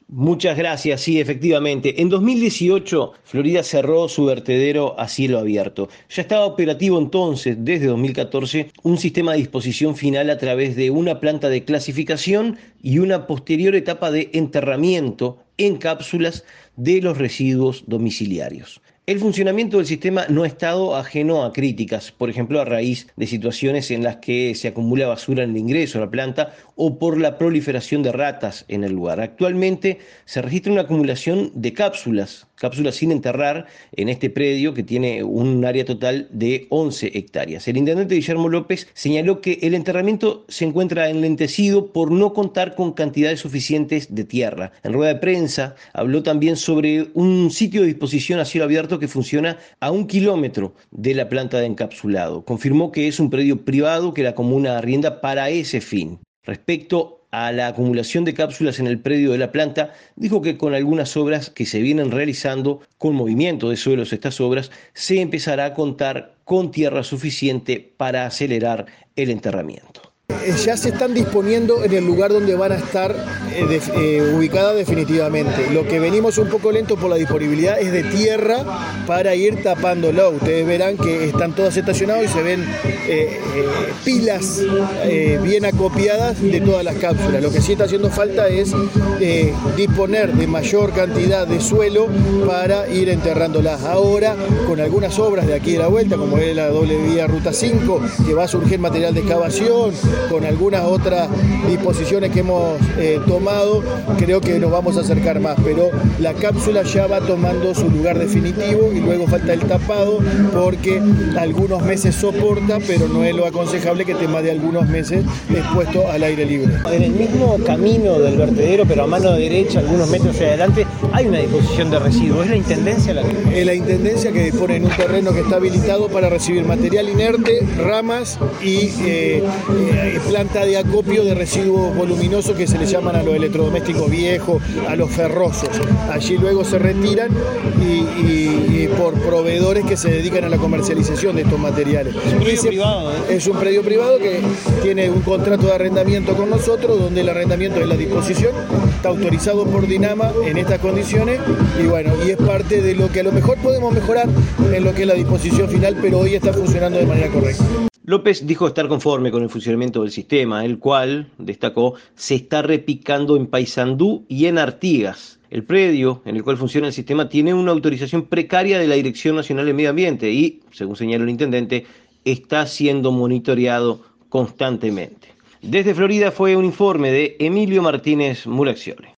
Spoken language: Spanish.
Muchas gracias, sí, efectivamente. En 2018, Florida cerró su vertedero a cielo abierto. Ya estaba operativo entonces, desde 2014, un sistema de disposición final a través de una planta de clasificación y una posterior etapa de enterramiento en cápsulas de los residuos domiciliarios. El funcionamiento del sistema no ha estado ajeno a críticas, por ejemplo, a raíz de situaciones en las que se acumula basura en el ingreso a la planta o por la proliferación de ratas en el lugar. Actualmente se registra una acumulación de cápsulas sin enterrar en este predio que tiene un área total de 11 hectáreas. El intendente Guillermo López señaló que el enterramiento se encuentra enlentecido por no contar con cantidades suficientes de tierra. En rueda de prensa habló también sobre un sitio de disposición a cielo abierto que funciona a 1 kilómetro de la planta de encapsulado. Confirmó que es un predio privado que la comuna arrienda para ese fin. Respecto a la acumulación de cápsulas en el predio de la planta, dijo que con algunas obras que se vienen realizando, con movimiento de suelos estas obras, se empezará a contar con tierra suficiente para acelerar el enterramiento. Ya se están disponiendo en el lugar donde van a estar ubicadas definitivamente. Lo que venimos un poco lento por la disponibilidad es de tierra para ir tapándolo. Ustedes verán que están todas estacionadas y se ven pilas bien acopiadas de todas las cápsulas. Lo que sí está haciendo falta es disponer de mayor cantidad de suelo para ir enterrándolas. Ahora, con algunas obras de aquí de la vuelta, como es la doble vía Ruta 5, que va a surgir material de excavación, con algunas otras disposiciones que hemos tomado, creo que nos vamos a acercar más, pero la cápsula ya va tomando su lugar definitivo y luego falta el tapado porque algunos meses soporta, pero no es lo aconsejable que esté más de algunos meses expuesto al aire libre. En el mismo camino del vertedero, pero a mano derecha, algunos metros hacia adelante, hay una disposición de residuos. ¿Es la Intendencia la que...? Es la Intendencia que dispone en un terreno que está habilitado para recibir material inerte, ramas y planta de acopio de residuos voluminosos que se le llaman a los electrodomésticos viejos, a los ferrosos. Allí luego se retiran y por proveedores que se dedican a la comercialización de estos materiales. Es un predio privado, ¿eh? Es un predio privado que tiene un contrato de arrendamiento con nosotros, donde el arrendamiento es la disposición, está autorizado por Dinama en estas condiciones y bueno, y es parte de lo que a lo mejor podemos mejorar en lo que es la disposición final, pero hoy está funcionando de manera correcta. López dijo estar conforme con el funcionamiento del sistema, el cual, destacó, se está replicando en Paysandú y en Artigas. El predio en el cual funciona el sistema tiene una autorización precaria de la Dirección Nacional de Medio Ambiente y, según señaló el intendente, está siendo monitoreado constantemente. Desde Florida fue un informe de Emilio Martínez Muraxiole.